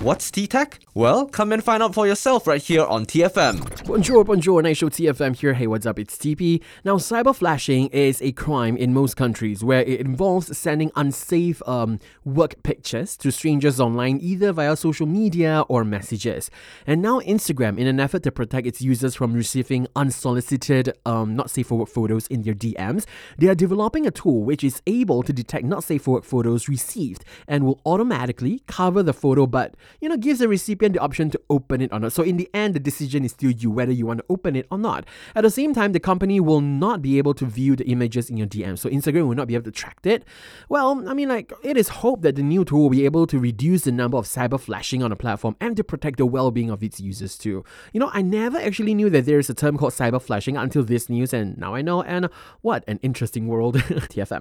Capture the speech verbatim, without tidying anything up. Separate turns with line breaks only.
What's T-Tech? Well, come and find out for yourself right here on T F M.
Bonjour, bonjour, Night Show T F M here. Hey, what's up? It's T P. Now, cyber flashing is a crime in most countries where it involves sending unsafe um, work pictures to strangers online, either via social media or messages. And now Instagram, in an effort to protect its users from receiving unsolicited, um, not safe for work photos in their D Ms, they are developing a tool which is able to detect not safe for work photos received and will automatically cover the photo, but you know, gives the recipient the option to open it or not. So in the end, the decision is still you, whether you want to open it or not. At the same time, the company will not be able to view the images in your D M. So Instagram will not be able to track it. Well, I mean, like, it is hoped that the new tool will be able to reduce the number of cyber flashing on the platform and to protect the well-being of its users too. You know, I never actually knew that there is a term called cyber flashing until this news, and now I know, and what an interesting world. T F M.